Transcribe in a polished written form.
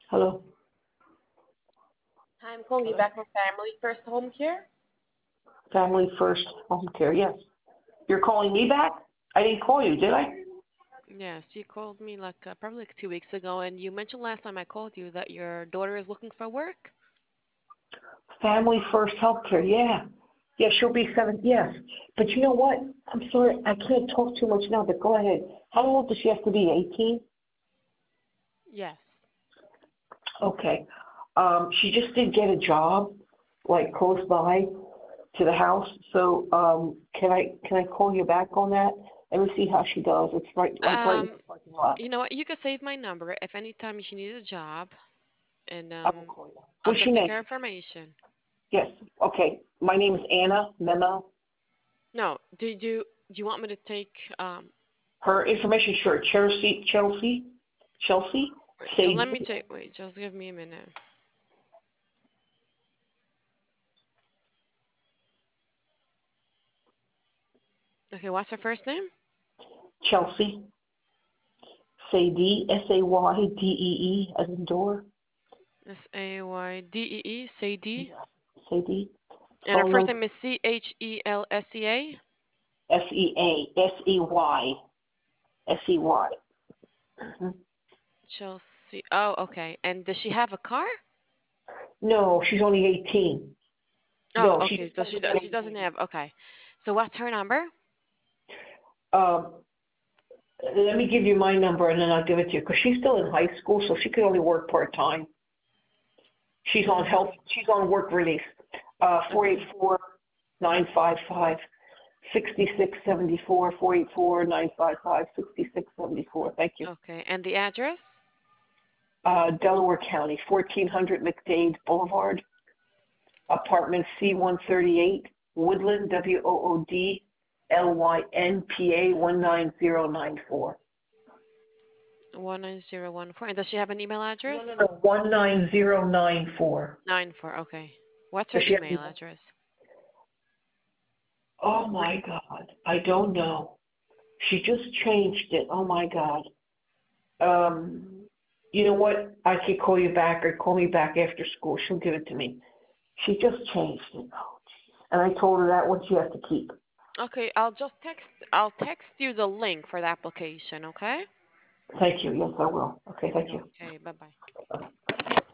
Hello. Hi, I'm calling you Hello. back from Family First Home Care. Family First Home Care. Yes. You're calling me back? I didn't call you, did I? Yes, you called me like probably like 2 weeks ago, and you mentioned last time I called you that your daughter is looking for work. Family First Healthcare. Yeah. Yeah, she'll be 7. Yes. But you know what? I'm sorry. I can't talk too much now, but go ahead. How old does she have to be? 18? Yes. Okay. She just did get a job, like close by to the house. So, can I call you back on that? Let me see how she does. It's right, like right in the Um, parking lot. you know what? You can save my number if anytime she needs a job, and I will call you. I'll What's just your take name? her information. Yes. Okay. My name is Anna Memo. No, do you want me to take Her information, sure. Chelsea, wait, let me Sadie. take wait, just give me a minute. Okay, what's her first name? Chelsea, Sadie, Saydee, as in door. Saydee, Sadie. Yes. Sadie. And her Phone first number name is Chelseea. Sey, Sey. Mhm. Chelsea. Oh, okay. And does she have a car? No, she's only 18. Oh, No, she okay. just So turned she doesn't 18. have. Okay. So what's her number? Um, Let me give you my number and then I'll give it to you because she's still in high school, so she can only work part time. She's on health. Mm, She's on work release. Four eight okay. four 955 6674. 484 955 6674. Thank you. Okay. And the address? Delaware County, 1400 McDade Boulevard, apartment C138, Woodland, WOODLYNPA 19094. 19014. And does she have an email No, no, address? no, 19094. 94. Okay. What's her Does she have? email address? Oh my God, I don't know. She just changed it. Oh my God. Um, you know what? I could call you back or call me back after school. She'll give it to me. She just changed it. Oh, and I told her that one she has to keep. Okay. I'll text you the link for the application. Okay. Thank you. Yes, I will. Okay, thank you. Okay. Bye bye.